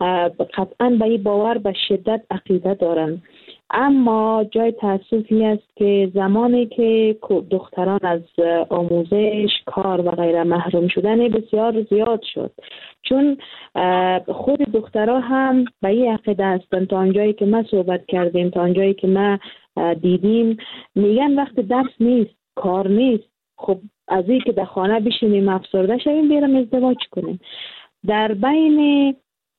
قطعا به این باور به شدت عقیده دارن. اما جای تأسفی است که زمانی که دختران از آموزش، کار و غیره محروم شدن بسیار زیاد شد، چون خود دخترها هم به این عقیده هستند. تا آنجایی که ما صحبت کردیم، تا آنجایی که ما دیدیم، میگن وقت درس نیست، کار نیست، خب از این که در خانه بشینیم افسرده شویم بیرم ازدواج کنیم. در بین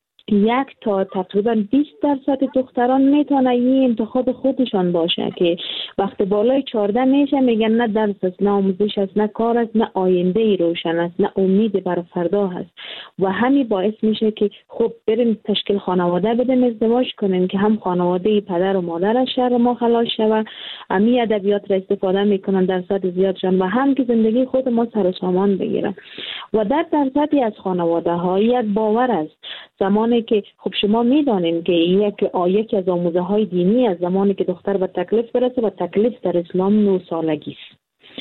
1 تا تقریبا 20% دختران میتونه این انتخاب خودشان باشه که وقت بالای 14 میشه میگن نه درس است، نه آموزش است، نه کار است، نه آینده ای روشن است، نه امید برای فردا هست. و همین باعث میشه که خب بریم تشکیل خانواده بدیم، ازدواج کنیم که هم خانواده پدر و مادر از شر ما خلاص شوه، امی ادبیات را استفاده میکنن درصد زیادشان، و هم که زندگی خود ما سر و سامان بگیره. و در درصدی از خانواده ها یک باور است، زمانی که خب شما میدانید که یکی از آموزه های دینی از زمانی که دختر به تکلیف برسه، و تکلیف در اسلام 9 سالگی است.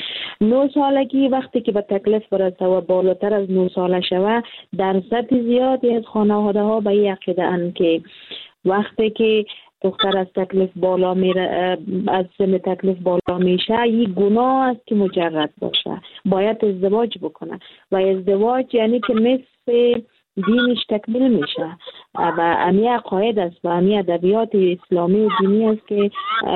9 سالگی وقتی که به تکلیف برسه و بالاتر از 9 ساله شوه، درصد زیادی از خانواده ها به این عقیده اند که وقتی که دختر از تکلیف بالا میره، از سن تکلیف بالا میشه، این گناه است که مجرد باشه، باید ازدواج بکنه. و ازدواج یعنی که نصف دینش تکمیل میشه و امی عقاید است و امی ادبیات اسلامی و دینی است که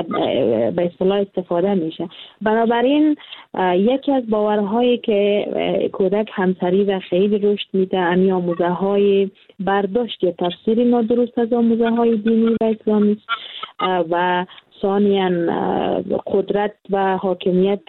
به اصطلاح استفاده میشه. بنابراین یکی از باورهایی که کودک همسری و خیلی رشد میده، امی آموزه های برداشت یا تفسیر نادرست از آموزه های دینی و اسلامی و ثانیاً قدرت و حاکمیت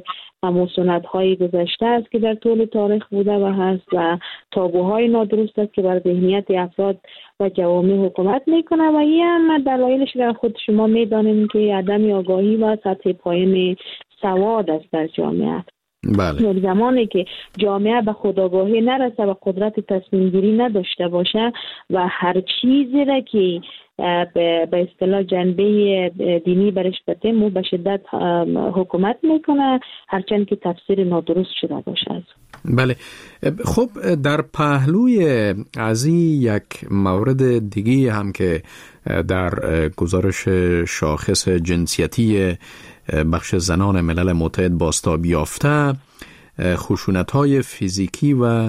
و سنت های گذشته است که در طول تاریخ بوده و هست، و تابوهای نادرست است که بر ذهنیت افراد و جوامع حکومت میکنه. و این هم دلایلش را خود شما میدانید که عدم آگاهی و سطح پایین سواد است در جامعه. بله. زمانی که جامعه به خودآگاهی نرسه و قدرت تصمیم گیری نداشته باشه و هر چیزی را که به اصطلاح جنبه دینی برش بتیم و به شدت حکومت میکنه، هرچند که تفسیر نادرست شده باشه. بله. خب در پهلوی از یک مورد دیگه هم که در گزارش شاخص جنسیتی بخش زنان ملل متحد بازتاب یافته، خشونت‌های فیزیکی و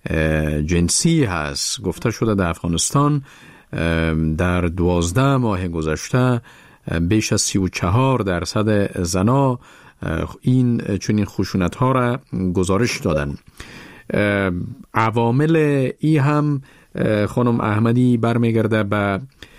جنسی هست. گفته شده در افغانستان در 12 ماه گذشته بیش از 34% زنا این چنین خشونت‌ها را گزارش دادن. عوامل ای هم خانم احمدی برمیگرده به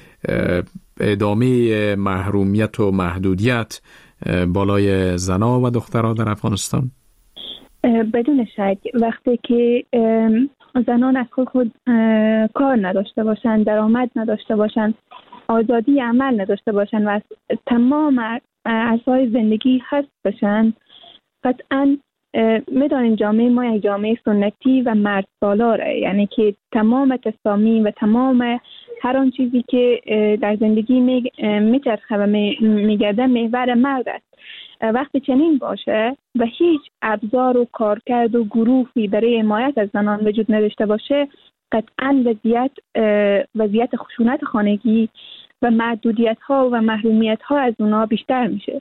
ادامه محرومیت و محدودیت بالای زنا و دخترها در افغانستان؟ بدون شک وقتی که زنان از خود کار نداشته باشن، درآمد نداشته باشن، آزادی عمل نداشته باشن و از تمام اعضای زندگی حذف بشن، قطعاً میدانین جامعه ما یک جامعه سنتی و مرد سالاره، یعنی که تمام تصامیم و تمام هر آن چیزی که در زندگی میچرخه و میگرده محور مرد است. وقتی چنین باشه و هیچ ابزار و کارکرد و گروهی برای حمایت از زنان وجود نداشته باشه، قطعاً وضعیت خشونت خانگی و محدودیت ها و محرومیت ها از اونا بیشتر میشه.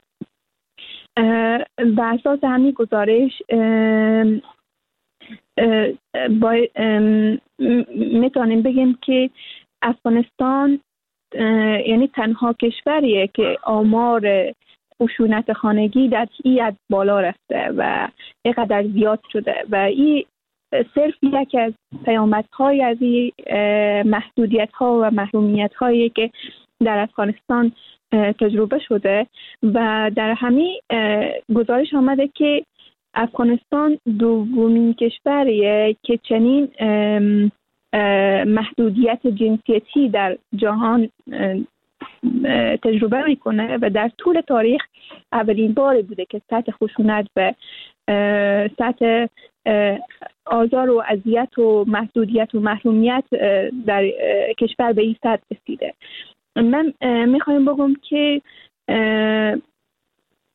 بر اساس همین گزارش میتونیم بگیم که افغانستان یعنی تنها کشوریه که آمار خشونت خانگی در این بالا رفته و اینقدر زیاد شده و این صرف یکی از پیامدهای از این محدودیت‌ها و محرومیت‌هایی که در افغانستان تجربه شده. و در همین گزارش آمده که افغانستان دومین کشوریه که چنین محدودیت جنسیتی در جهان تجربه میکنه و در طول تاریخ اولین بار بوده که سطح خشونت و سطح آزار و اذیت و محدودیت و محرومیت در کشور به این سطح رسیده. من میخوایم بگم که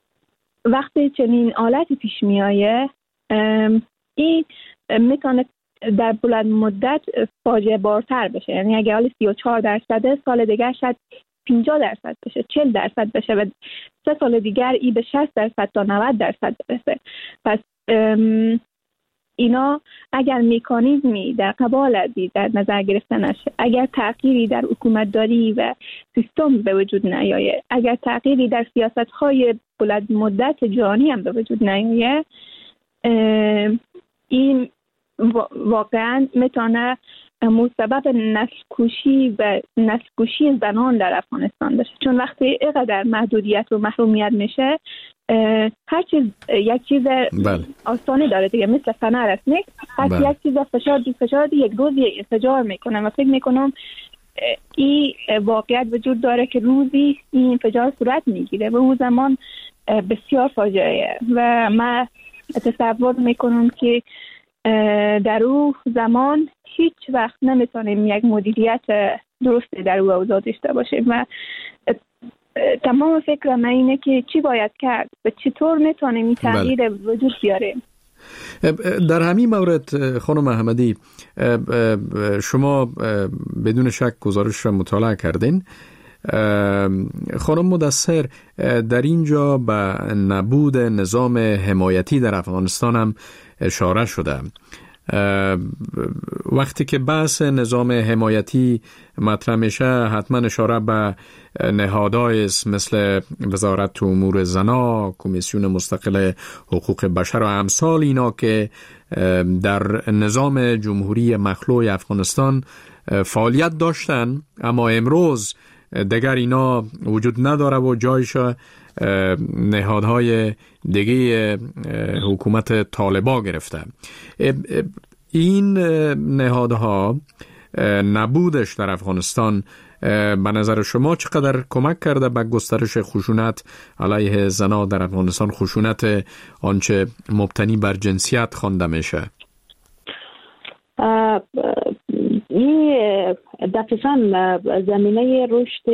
وقتی چنین حالتی پیش میایه این میتونه در بلند مدت فاجعه بارتر بشه. یعنی اگه حالا 34% سال دیگر شاید 50% بشه، 40% بشه و 3 سال دیگر ای به 60% تا 90% برسه. پس اینا اگر مکانیزمی در قبال ازی در نظر گرفته نشه، اگر تغییری در حکومتداری و سیستم به وجود نیاید، اگر تغییری در سیاست‌های بلند مدت جهانی هم به وجود نیاید، این واقعا میتونه مسبب نسل کشی زنان در افغانستان بشه. چون وقتی اینقدر محدودیت و محرومیت میشه، هر چیز یک چیز آسانی داره دیگه، مثل فنر است نیست. هر یک چیز فشار یک روز انفجار میکنه و فکر میکنم این واقعیت وجود داره که روزی این انفجار صورت میگیره و اون زمان بسیار فاجعه و من تصور میکنم که در اون زمان هیچ وقت نمیتونیم یک مدیریت درستی در او اوضاع داشته باشیم و تمام فکر من اینه که چی باید کرد و چطور میتونیم این تغییر وجود بیاریم. در همین مورد خانم احمدی، شما بدون شک گزارش را مطالعه کردین. خانم مدثر، در اینجا به نبود نظام حمایتی در افغانستان هم اشاره شده. وقتی که بحث نظام حمایتی مطرح میشه، حتما اشاره به نهادهای مثل وزارت امور زنا، کمیسیون مستقل حقوق بشر و امثال اینا که در نظام جمهوری مخلوع افغانستان فعالیت داشتن، اما امروز دیگر اینا وجود نداره و جایش نهادهای دیگه حکومت طالبا گرفته. این نهادها نبودش در افغانستان به نظر شما چقدر کمک کرده به گسترش خشونت علیه زنان در افغانستان، خشونت آنچه مبتنی بر جنسیت خوانده میشه؟ این دقیقاً زمینه رشد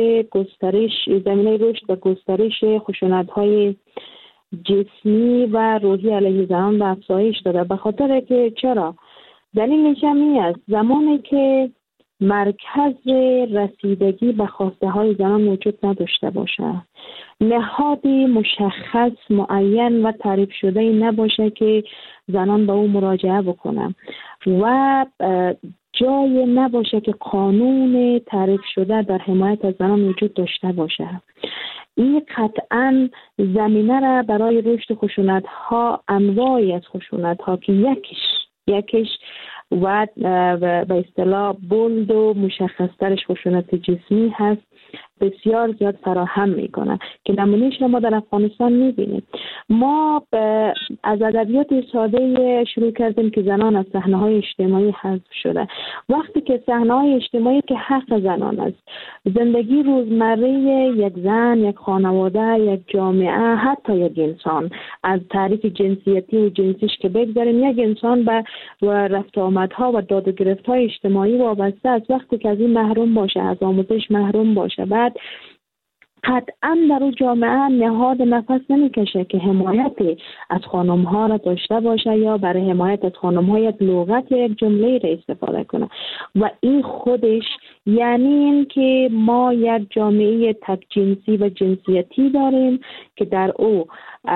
و گسترش خشونت‌های جسمی و روحی علیه زنان به افزایش داده. به خاطر که چرا؟ دلیلش این است زمانی که مرکز رسیدگی به خواسته های زنان وجود نداشته باشه، نهادی مشخص معین و تعریف شده نباشه که زنان به او مراجعه بکنن و جای نباشه که قانون تعریف شده در حمایت از زنان وجود داشته باشه، این قطعاً زمینه را برای رشد خشونت‌ها، انواعی از خشونت‌ها که یکیش و به اصطلاح بولد و مشخصترش خشونت جسمی هست، بسیار زیاد فراهم میکنه که نمونهش ما در افغانستان میبینیم. ما از ادبیات ساده شروع کردیم که زنان از صحنه‌های اجتماعی حذف شده. وقتی که صحنه‌های اجتماعی که حق زنان است، زندگی روزمره یک زن، یک خانواده، یک جامعه، حتی یک انسان، از تعریف جنسیتی و جنسیش که بگذاریم، یک انسان به رفت آمدها و داد و گرفت‌های اجتماعی وابسته است. وقتی که از این محروم باشه، از آموزش محروم باشه، بعد قطعا در اون جامعه نهاد نفس نمیکشه که حمایت از خانم ها را داشته باشه یا برای حمایت از خانم ها یک لغت یا یک جمله را استفاده کنه و این خودش یعنی این که ما یک جامعه تک جنسی و جنسیتی داریم که در او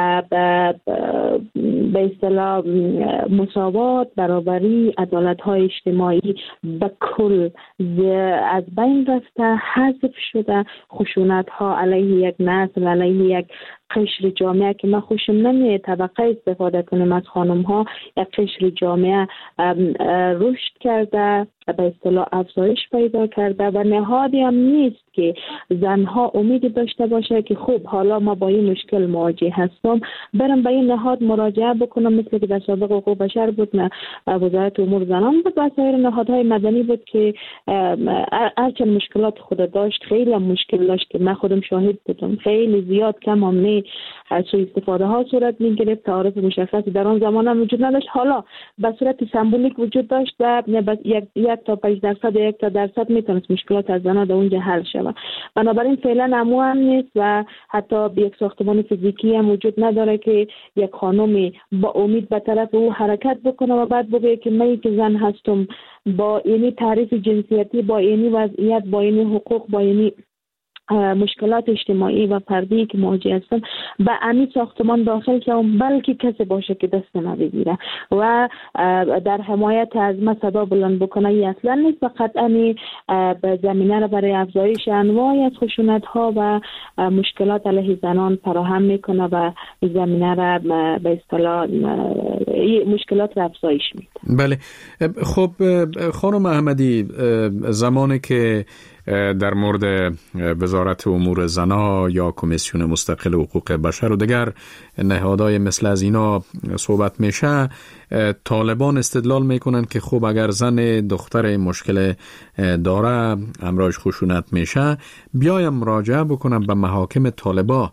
به اصطلاح مساوات، برابری، عدالت‌های اجتماعی به کل از بین رفته، حذف شده. خشونت‌ها علیه یک نسل، علیه یک قشر جامعه که ما خوشم نمیاد طبقه استفاده کنیم از خانم‌ها، یک قشر جامعه رشد کرده، به اصطلاح افزایش پیدا کرده و نهادی هم نیست که زنها امیدی داشته باشه که خب حالا ما با این مشکل مواجه هستم، برم به این نهاد مراجعه بکنم، مثل که در سابق حقوق بشر بود، نه وزارت امور زنان بود و سایر نهادهای مدنی بود که هرچند مشکلات خود داشت، خیلی مشکل داشت که من خودم شاهد بودم، خیلی زیاد کم هم نه، سوء استفاده ها صورت میگرفت. تعارف مشخصی در آن زمان هم وجود نداشت. حالا به صورت سمبولیک وجود داشت و یک تا 5% یا 1% میتونست مشکلات از زنان در اونجا حل شود. بنابراین فعلا امو هم نیست و حتی به یک ساختمان فیزیکی هم وجود نداره که یک خانمی با امید به طرف او حرکت بکنه و بعد بگه که من که زن هستم، با اینی تعریف جنسیتی، با اینی وضعیت، با اینی حقوق، با اینی مشکلات اجتماعی و فردی که مواجه هستم به امی ساختمان داخل شوم، بلکه کسی باشه که دست ما بگیره و در حمایت از ما صدا بلند بکنه. ای اصلا نیست، فقط امی به زمینه را برای افزایش انواع از خشونت ها و مشکلات علیه زنان فراهم میکنه و زمینه را به اصطلاح مشکلات را افزایش میده. بله. خب خانم احمدی، زمانی که در مورد وزارت امور زنا یا کمیسیون مستقل حقوق بشر و دیگر نهادهای مثل از اینا صحبت میشه، طالبان استدلال میکنن که خب اگر زن دختر مشکل داره امراش خشونت میشه بیایم مراجعه بکنم به محاکم طالبا.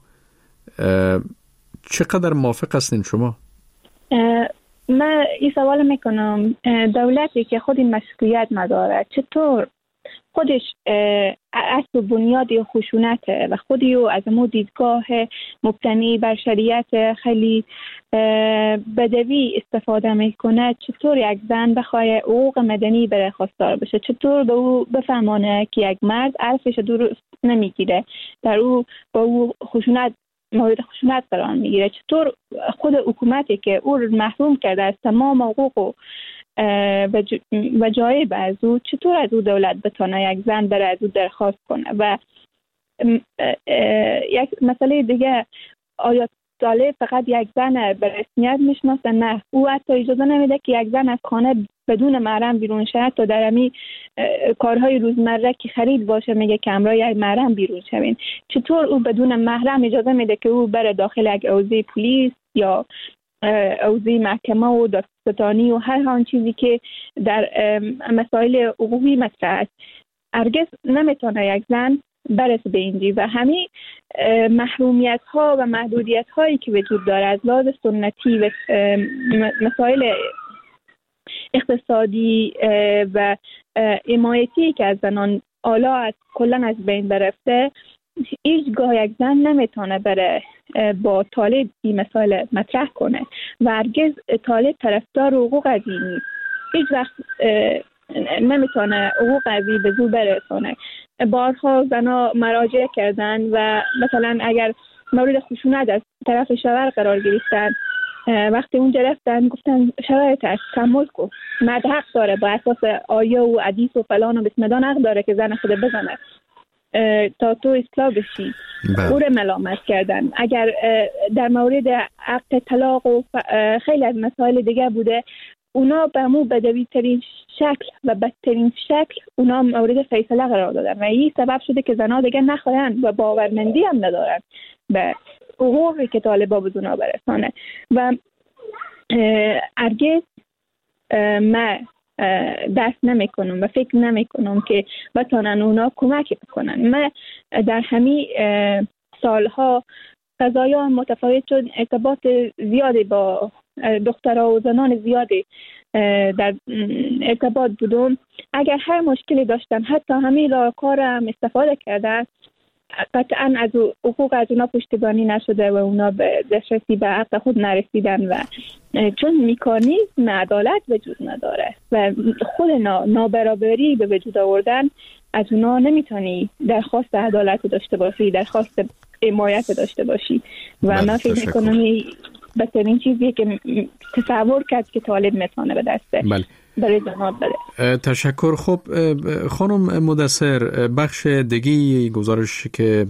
چقدر موافق هستین شما؟ من این سوال میکنم، دولتی که خود این مسئولیت نداره چطور خودش اصل بنیاد خشونته و خودی رو از امو دیدگاه مبتنی بر شریعت خیلی بدوی استفاده میکنه، چطور یک زن بخواه حقوق مدنی بره خواستار بشه؟ چطور به او بفهمانه که یک مرد عرفش درست نمیگیره، در او با او مورد خشونت قرار میگیره؟ چطور خود حکومتی که او محروم کرده از تمام حقوق و جایب از او، چطور از او دولت بتونه یک زن بره از او درخواست کنه؟ و یک مسئله دیگه، آیا طالب فقط یک زن به رسمیت میشناسه؟ نه، او حتی اجازه نمیده که یک زن از خانه بدون محرم بیرون شه. تا در امی کارهای روزمره که خرید باشه میگه که همراه یک محرم بیرون شوین. چطور او بدون محرم اجازه میده که او بره داخل یک حوزه پلیس یا حوزه محکمه و دادستانی و هر آن چیزی که در مسائل حقوقی مطرح است؟ هرگز نمیتونه یک زن برسه به اینجی. و همین محرومیت ها و محدودیت هایی که وجود داره از لحاظ سنتی و مسائل اقتصادی و حمایتی که از زنان حالا از کلا از بین برفته، هیچگاه یک زن نمیتونه بره با طالب این مسائل مطرح کنه و هرگز طالب طرفدار حقوق از این نیست. هیچ وقت نمیتونه حقوق از این به زور برسونه. بارها زنها مراجعه کردن و مثلا اگر مورد خشونت از طرف شوهر قرار گرفتن، وقتی اونجا رفتن گفتن شرایط تحمل کن، مرد حق داره با اساس آیه و حدیث و فلان و بسمدان حق داره که زن خود بزنه تا تو اصلاح بشی. او رو ملامت کردن. اگر در مورد حق طلاق و خیلی از مسائل دیگه بوده، اونا به مو بدوی ترین شکل و بدترین شکل اونا مورد فیصله قرار دادن و این سبب شده که زنها دیگه نخواهند و باورمندی هم ندارن به حقوقی که طالبا به اونا برسانه. و هرگز من دست نمی کنم و فکر نمی کنم که بتانن اونا کمک بکنن. من در همین سالها قضایا متفاوت شد، ارتباط زیادی با دخترها و زنان زیادی در ارتباط بودم. اگر هر مشکلی داشتن حتی همین راهکار هم استفاده کردن، قطعا از حقوق از اونا پشتیبانی نشده و اونا به دسترسی به حق خود نرسیدن و چون مکانیزم عدالت وجود نداره و خود نابرابری به وجود آوردن، از اونا نمیتونی درخواست عدالت داشته باشی، درخواست حمایت داشته باشی. و من فکر میکنم بهترین چیزیه که تصور کرد که طالب میتونه به دسته برای زنان بده. تشکر. خب خانم مدثر، بخش دیگی گزارش که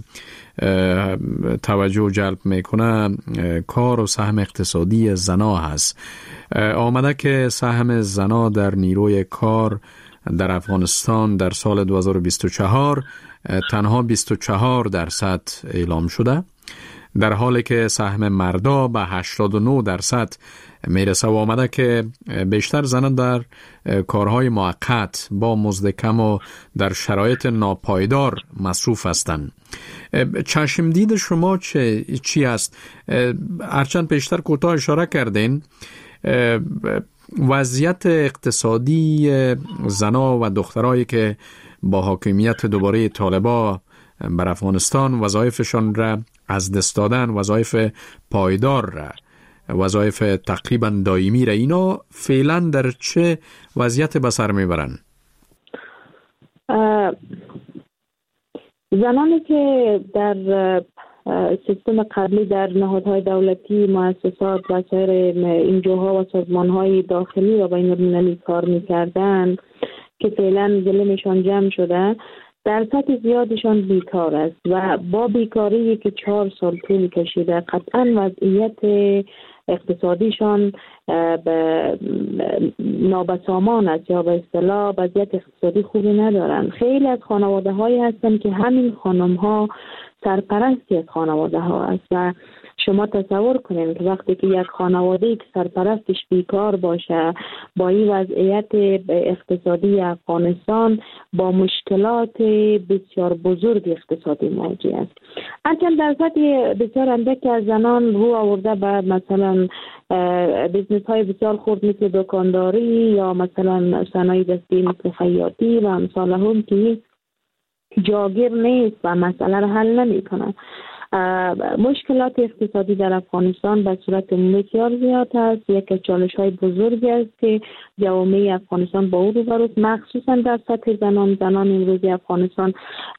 توجه جلب میکنه کار و سهم اقتصادی زنا هست. آمده که سهم زنا در نیروی کار در افغانستان در سال 2024 تنها 24% اعلام شده. در حالی که سهم مردا به 89% میرسه و آمده که بیشتر زنان در کارهای موقت با مزد کم و در شرایط ناپایدار مصروف هستند. چشم دید شما چی است؟ هرچند پیشتر کوتاه اشاره کردین، وضعیت اقتصادی زنا و دخترایی که با حاکمیت دوباره طالبا بر افغانستان وظایفشان را از دست دادن، وظایف پایدار را، وظایف تقریبا دائمی را، اینا فعلا در چه وضعیت به سر میبرن؟ زنانی که در سیستم قبلی در نهادهای دولتی، مؤسسات و سایر انجوها و سازمانهای داخلی و بین‌المللی کار میکردن که فعلا ظلمشان جمع شده، در سطح زیادشان بیکار است و با بیکاری که 4 سال طول کشیده قطعا وضعیت اقتصادیشان به نابسامان است یا به اصطلاح وضعیت اقتصادی خوبی ندارن. خیلی از خانواده هایی هستن که همین خانم ها سرپرستی از خانواده ها است و شما تصور کنین که وقتی که یک خانواده که سرپرستش بیکار باشه، با این وضعیت اقتصادی افغانستان با مشکلات بسیار بزرگ اقتصادی مواجه است. هرچند در سطح بسیار اندکی از زنان رو آورده به مثلا بیزنس های بسیار خرد مثل دکانداری یا مثلا صنایع دستی مثل خیاطی و امثال هم که جاگیر نیست و مسئله را حل نمی کنه. مشکلات اقتصادی در افغانستان به صورت بسیار زیاد است. یک از چالش‌های بزرگی است که جوامع افغانستان با او روبروست، مخصوصا در سطح زنان امروزی افغانستان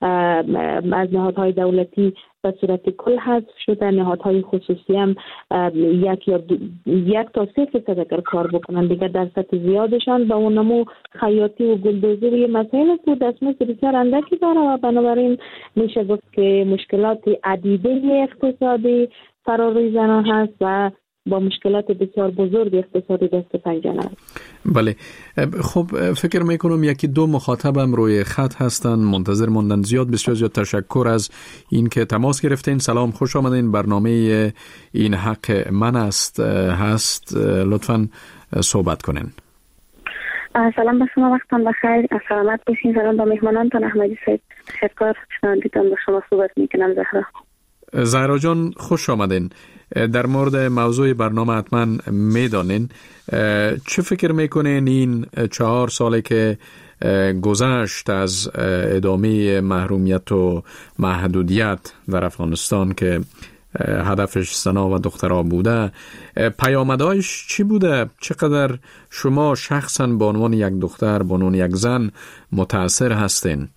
از نهادهای دولتی به صورت کل حذف شده. نهادهای خصوصی هم 1 تا 3% اگر کار بکنن دیگه در سطح زیادشان به اون نمو خیاطی و گلدوزی و مسائل است و دستمزد بسیار اندکی داره و بنابراین میشه گفت که مشکلات عدیده اقتصادی فراروی زنان هست و با مشکلات بسیار بزرگ اقتصادی دست پنجه است. بله، خب فکر میکنم 1-2 مخاطبم روی خط هستن، منتظر موندن. بسیار زیاد تشکر از این که تماس گرفتین. سلام، خوش آمدین. برنامه این حق من هست، لطفاً صحبت کنین. سلام به شما، وقتتان بخیر، سلامت باشین. سلام به مهمانانتان. احمدی صاحب تشکر، شنوندگان با شما صحبت میکنم. زهرا جان خوش آمدین. در مورد موضوع برنامه حتما میدانین. چه فکر میکنین این 4 ساله که گذشت از ادامه محرومیت و محدودیت در افغانستان که هدفش زنا و دخترها بوده، پیامدهایش چی بوده؟ چقدر شما شخصا به عنوان یک دختر، به عنوان یک زن متاثر هستین؟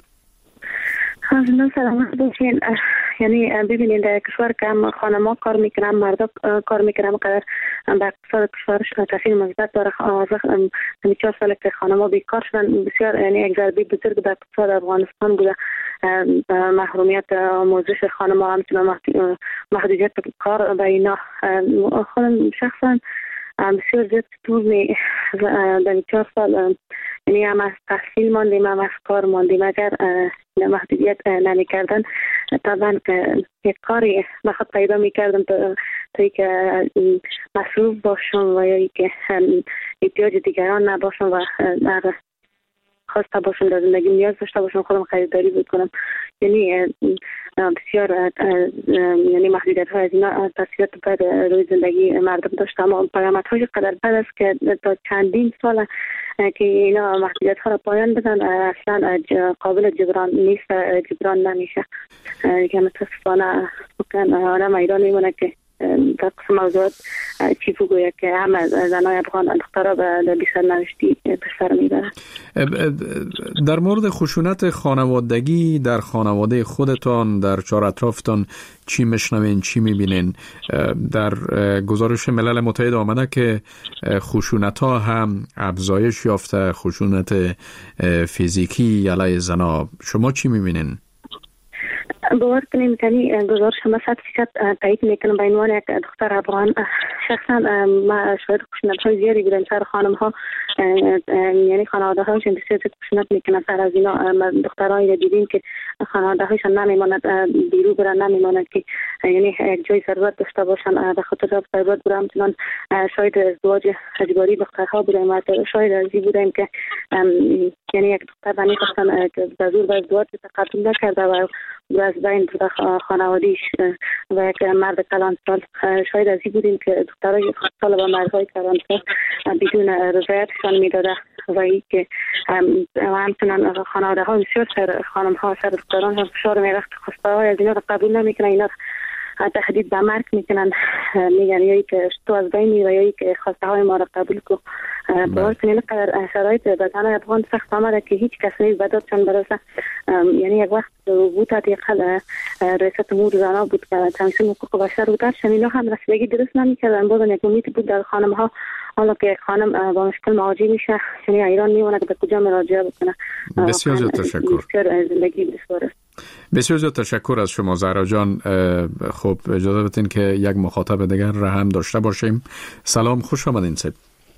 سلامت باشین. یعنی ببینید در کشور که هم خانم‌ها کار میکنن، مردا کار میکنن، قدر به اقتصاد کشورش تاثیر مثبت داره. 4 سال که خانم‌ها بیکار شدن، بسیار یعنی یک ضربه بزرگ در اقتصاد افغانستان بوده. محرومیت آموزش خانم‌ها، همچنین محدودیت کار به اینا. خودم شخصا بسیار زیاد طول در 4 سال یعنی هم از تحصیل ماندیم، هم از کار ماندیم. اگر محدودیت نمی کردن طبعا یک کاری بخواد پیدا می کردم تا که مصروف باشم و یا که احتیاج دیگران نباشم و خواسته باشم در زندگی نیاز داشته باشم خودم خریداری بکنم. یعنی بسیار یعنی محدودیت های از اینا تاثیرات بد روی زندگی مردم داشته، اما پیامد های قدر بد است که تا چندین سال که اینا محدودیت ها را پایان بدن اصلا قابل جبران نیست، جبران نمیشه. که متاسفانه آدم ایران میمونه که در قسم موضوعات چی بگوید که همه زنای افغان دخترها به بی‌سرنوشتی به سر میبرن. در مورد خشونت خانوادگی در خانواده خودتان، در چهار اطرافتان چی میشنوین، چی میبینین؟ در گزارش ملل متحد آمده که خشونت ها هم افزایش یافته، خشونت فیزیکی علیه زنا. شما چی میبینین؟ باور کنیم که گزارش ما 100% تایید میکنم. به عنوان یک دختر افغان شخصا ما شاید خشونت‌های زیادی بودن سر خانم‌ها، یعنی خانواده‌هاشون بسیار خشونت میکنن سر از اینا. دخترایی دیدیم که خانواده‌هاشون نمیماند بیرو برن، نمیماند که یعنی یک جای ضرورت داشته باشن، به خاطر ضرورت بودم چنان شاید ازدواج اجباری دخترها بودیم، شاید ازی بودیم که یعنی یک دختر نمی‌خواستن که به زور به ازدواج تقدم نکرده و از بین خانوادیش و یک مرد کلانسال شاید ازی بودیم که دخترای خودسال و مردهای کلانسال بدون رضایتشان میداده و ای که همچنان خانواده ها بسیار سر خانم ها سر دختران هم فشار میرخت، خواسته های از اینا رو قبول نمیکنن، اینا تهدید به مرگ میکنن، میگن یایی که تو از بین میری و یایی که خواسته های ما رو قبول کو. باور کنید اینقدر شرایط بدن افغان سخت آمده که هیچ کس نیست بدادشان برسه. یعنی یک وقت بود حداقل رئیست امور زنان بود که تمثیل حقوق بشر بود، اینا هم رسیدگی درست نمیکردن، بازم یک امید بود در خانم ها. حالا که خانم با مشکل مواجه میشه، یعنی ایران میمونه که به کجا مراجعه بکنه. بسیار زیاد تشکر. بسیار زندگی بسیار. بسیار زیاد تشکر از شما زهرا جان. خب اجازه بدین که یک مخاطب دیگر را هم داشته باشیم. سلام، خوش آمدین صاحب.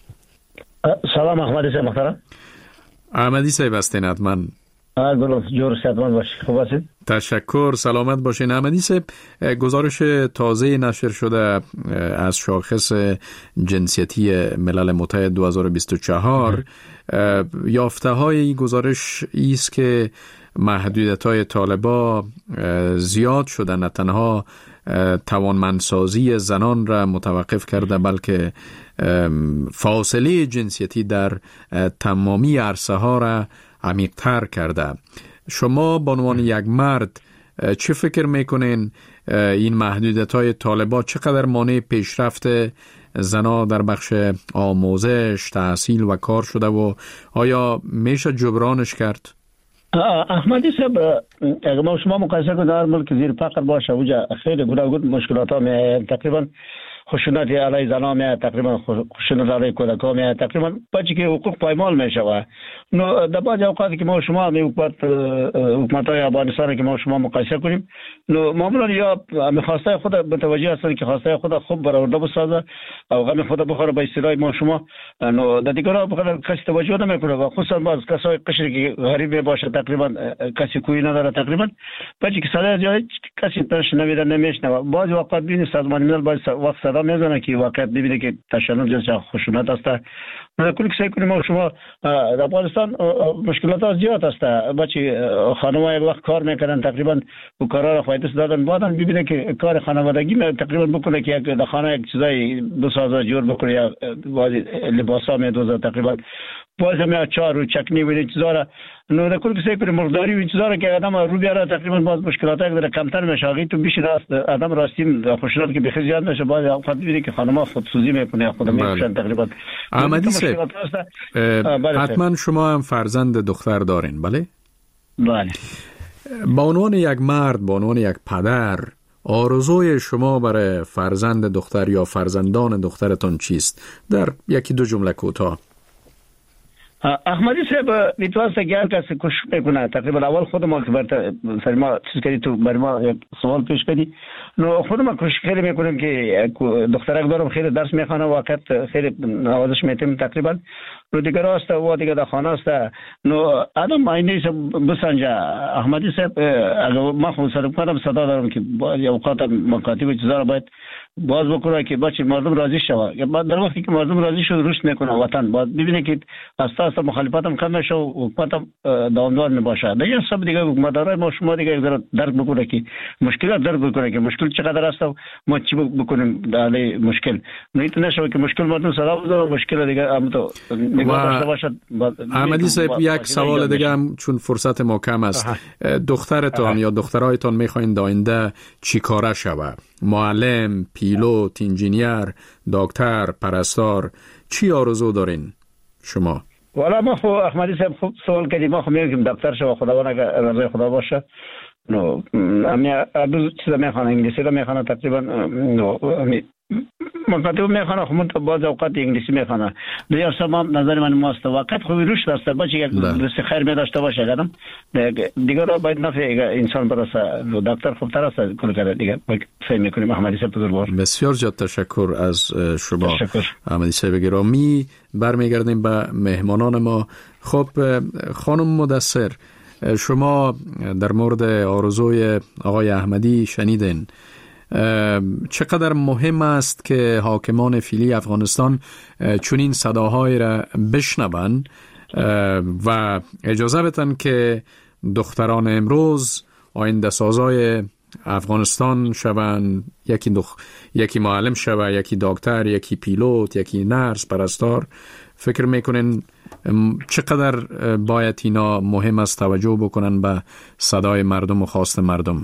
سلام احمدی صاحب محترم. احمدی صاحب هستین حتما. درست، جور صحتمند باشید. خوب هستید؟ تشکر، سلامت باشین. احمدی صاحب، گزارش تازه نشر شده از شاخص جنسیتی ملل متحد 2024 یافته های گزارش است که محدودیت‌های طالبان زیاد شده، نه تنها توانمندسازی زنان را متوقف کرده بلکه فاصله جنسیتی در تمامی عرصه ها را عمیق‌تر کرده. شما به عنوان یک مرد چه فکر میکنین این محدودیت‌های طالبان چقدر مانع پیشرفت زنان در بخش آموزش، تحصیل و کار شده و آیا میشه جبرانش کرد؟ احمدی صاحب، اگر ما شما مقایسه کنید در ملک زیر فقر باشه وجا خیلی گوناگون مشکلات ها می تقریبا خشونت علیه زنان می تقریبا خشونت علیه کودکان می تقریبا بچه که حقوق پایمال می شود. نو در بعض اوقات که ما شما حکومت های افغانستان که ما شما مقایسه کنیم، نو معمولا یا میخواسته خود متوجه هستند که خواسته خود خوب برآورده بسازه او غم خود بخوره به اصطلاح ما شما، نو در دیگرها بخوره کسی توجه نمیکنه و خصوصا باز کسای قشری که غریب باشه تقریبا کسی کوی نداره، تقریبا بچه که صدای جای کسی تاش نمیده نمیشنه. بعض وقت ببینید سازمان ملل باز وقت صدا میزنه که واقعا ببینه که تشنج جنسی خشونت است. من کلی که کنیم ما شما در افغانستان مشکلات زیاد است. بچه خانم‌ها یک وقت کار میکنن تقریبا و کارا را فایده دادن، بعداً ببینه که کار خانوادگی تقریبا بکنه که در خانه یک چیزای بسازه جور بکنه یا لباسا میدوزه تقریبا باز هم چار و چکنی و چیزا را نو در کل که کنیم مقداری و چیزا را که آدم رو بیاره تقریبا باز مشکلات یک کمتر میشه. تو بیشتر است آدم راستین خشونت که بخیر زیاد میشه، باز اوقات ببینه که خانم‌ها خودسوزی میکنه خود میشن تقریبا. احمدی صاحب، حتما شما هم فرزند دختر دارین، بله؟ بله. با عنوان یک مرد، با عنوان یک پدر، آرزوی شما برای فرزند دختر یا فرزندان دخترتان چیست؟ در یکی دو جمله کوتاه. احمدی صاحب میتوانست که هر کسی کش میکنه تقریبا اول خود ما که برای ما چیز کردی تو برای ما یک سوال پیش کردی، نو خود ما کش خیلی میکنیم که دخترک دارم خیلی درس میخوانه وقت خیلی نوازش میتیم تقریبا نو دیگر است و دیگر در خانه است. نو آدم اینیش بسنجه. احمدی صاحب اگر ما خود صدا دارم که اوقات مکاتب چیزا را باید باز بکنه که بچه مردم راضی شود. در وقتی که مردم راضی شد رشد میکنه وطن، باید ببینه که اساس مخالفت هم کم نشه و حکومت هم دوامدار نباشه. دیگه سب دیگه حکومت‌ها ما شما دیگه یک ذره درک بکنه که مشکلات درک بکنه که مشکل چقدر است و ما چی بکنیم در مشکل. نیت نشه که مشکل مردم صدا بزنه مشکل دیگه هم تو نگاه داشته باشد. احمدی صاحب یک سوال دیگه هم چون فرصت ما کم است، دخترتان یا دخترایتان میخواین آینده چی کاره شود؟ معلم، پیلوت، انجینیر، دکتر، پرستار، چی آرزو دارین شما؟ والا ما خو احمدی صاحب خوب سوال کردی. ما خو میگیم دکتر شو خداوند اگر رضای خدا باشه. نو امیا دو چیزا میخوانه، انگلیسی رو میخوانه تقریبا، نو مکاتب میخوانه خو من بعض اوقات انگلیسی میخوانه. دیگر سمام نظر من ماست وقت خوبی روش داشت باشه یک درس خیر می داشته باشه آدم دیگر باید نفع انسان برسه. دکتر خوبتر است کل کار دیگه فهم میکنیم. احمدی صاحب بزرگوار بسیار زیاد تشکر از شما. احمدی صاحب گرامی، برمیگردیم به مهمانان ما. خب خانم مدثر، شما در مورد آرزوی آقای احمدی شنیدین. چقدر مهم است که حاکمان فعلی افغانستان چنین صداهای را بشنوند و اجازه بدن که دختران امروز آینده سازای افغانستان شوند، یکی معلم شوه، یکی دکتر، یکی پیلوت، یکی نرس، پرستار. فکر میکنین چقدر باید اینا مهم است توجه بکنن به صدای مردم و خواست مردم؟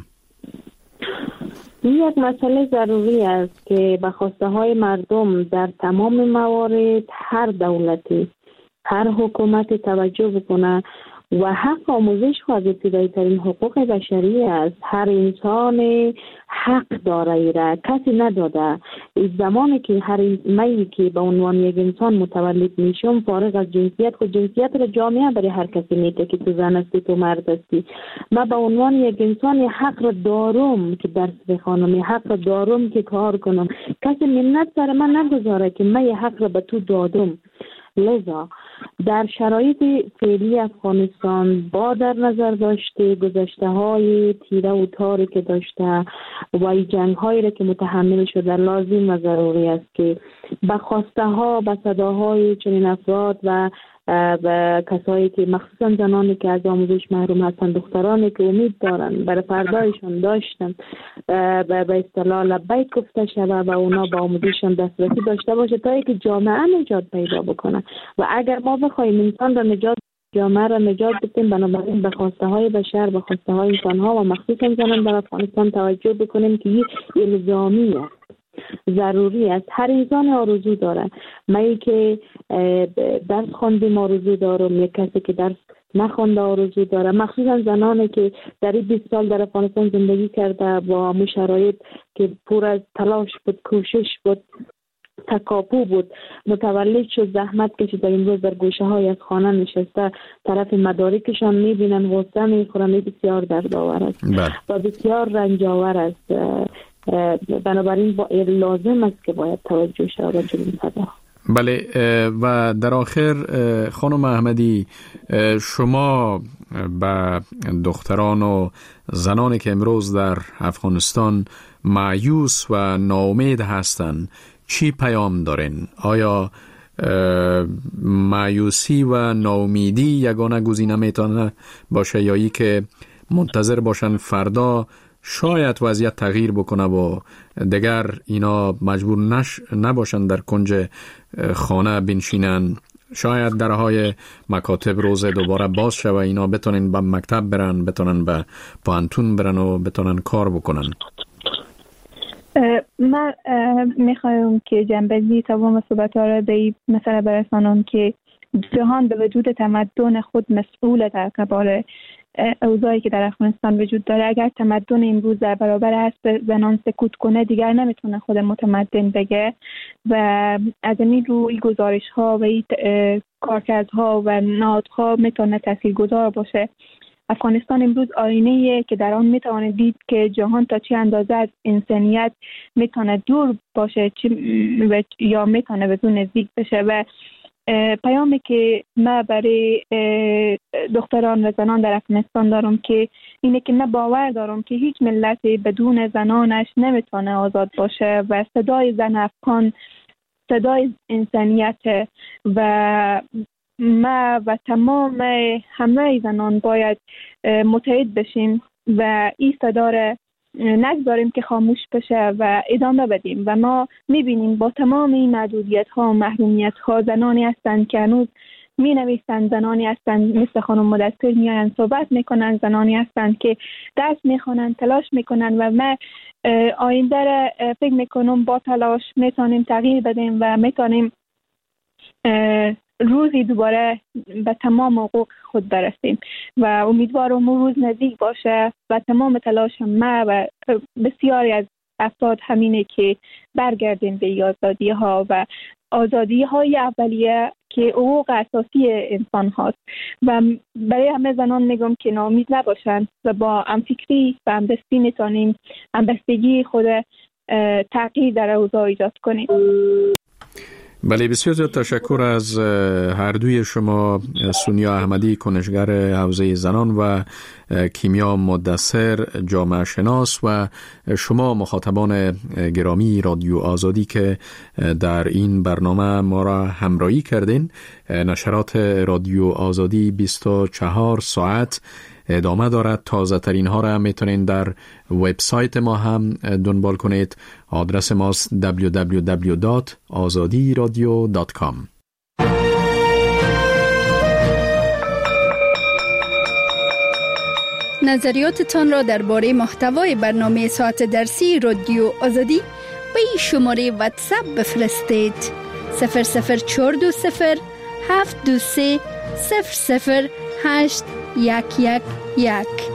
یک مسئله ضروری است که به خواسته های مردم در تمام موارد هر دولتی، هر حکومت توجه بکنه و حق آموزش از ابتدایی ترین حقوق بشری است. هر انسان حق داره، ایره کسی نداده. زمانی که هر می که به عنوان یک انسان متولد میشم، فارغ از جنسیت، خود جنسیت را جامعه برای هر کسی میده که تو زن هستی تو مرد هستی. من به عنوان یک انسان حق را دارم که درس بخوانم، حق را دارم که کار کنم. کسی منت سر من نگذاره که من حق را به تو دادم. لذا در شرایط فعلی افغانستان با در نظر داشته گذشته های تیره و تاری که داشته و جنگ هایی را که متحمل شده، لازم و ضروری است که به خواسته ها، به صداهای چنین افراد و کسایی که مخصوصا زنانی که از آموزش محروم هستند، دخترانی که امید دارن برای فردایشان داشتن، به اصطلاح لبیک گفته شده و اونا با آموزششان دسترسی داشته باشه تا اینکه جامعه نجات پیدا بکنه. و اگر ما بخوایم انسان را نجات، جامعه را نجات بدیم، بنابراین به خواسته های بشر، به خواسته های انسان ها و مخصوصا زنان در افغانستان توجه بکنیم که این الزامی است، ضروری است. هر انسان آرزو داره. من که درس خواندم آرزو دارم، یک کسی که درس نخونده آرزو داره، مخصوصا زنانی که در 20 سال در افغانستان زندگی کرده با شرایط که پر از تلاش بود، کوشش بود، تکاپو بود، متولد شد، زحمت کشید، در امروز در گوشه های از خانه نشسته، طرف مدارکشان میبینن، غصه میخورن. بسیار دردآور است و بسیار رنجاور است. بنابراین لازم است که باید توجه شود به این صدا. بله. و در آخر خانم احمدی، شما به دختران و زنانی که امروز در افغانستان مایوس و ناامید هستند چی پیام دارین؟ آیا مایوسی و ناامیدی یگانه گزینه میتونه باشه یا ای که منتظر باشن فردا شاید وضعیت تغییر بکنه و دیگر اینا مجبور نباشن در کنج خانه بنشینن، شاید درهای مکاتب روز دوباره باز شوه، اینا بتونن به مکتب برن، بتونن به پانتون برن و بتونن کار بکنن؟ من میخوایم که جنبندی تمام صحبت‌ها را به این مسئله برسانم که جهان به وجود تمدن خود مسئول در قبال اوضاعی که در افغانستان وجود داره. اگر تمدن امروز در برابر حق زنان سکوت کنه، دیگر نمیتونه خود متمدن بگه و از این روی گزارش ها و کارکردها و نهادها میتونه تاثیرگذار باشه. افغانستان امروز آینه‌ایه که در آن میتونه دید که جهان تا چه اندازه از انسانیت میتونه دور باشه یا میتونه به اون نزدیک بشه. و پیامی که من برای دختران و زنان در افغانستان دارم که اینه که من باور دارم که هیچ ملتی بدون زنانش نمیتونه آزاد باشه و صدای زن افغان صدای انسانیت و ما و تمام همه زنان باید متحد بشیم و این صدا را نگذاریم که خاموش بشه و ادامه بدیم. و ما میبینیم با تمام این محدودیت ها و محرومیت ها زنانی هستند که هنوز می نویسند، زنانی هستند مثل خانم مدثر میاین صحبت میکنن، زنانی هستند که درس میخونن، تلاش میکنن و ما آینده را فکر میکنم با تلاش میتونیم تغییر بدیم و میتونیم روزی دوباره به تمام حقوق خود برسیم و امیدوارم اون روز نزدیک باشه و تمام تلاش ما و بسیاری از افراد همینه که برگردیم به آزادی ها و آزادی های اولیه که حقوق اساسی انسان هاست. و برای همه زنان میگم که ناامید نباشن و با همفکری و همدستی میتونیم همبستگی خود تغییر در اوضاع ایجاد کنیم. بله، بسیار زیاد تشکر از هر دوی شما، سونیا احمدی کنشگر حوزه زنان و کیمیا مدثر جامعه شناس و شما مخاطبان گرامی رادیو آزادی که در این برنامه ما را همراهی کردین. نشرات رادیو آزادی 24 ساعت ادامه دارد. تازه ترین ها را میتونین در وبسایت ما هم دنبال کنید. آدرس ماست www.azadiradio.com. نظریاتتان را درباره محتوای برنامه ساعت درسی رادیو آزادی به این شماره واتساپ بفرستید. 00420 723 008 111.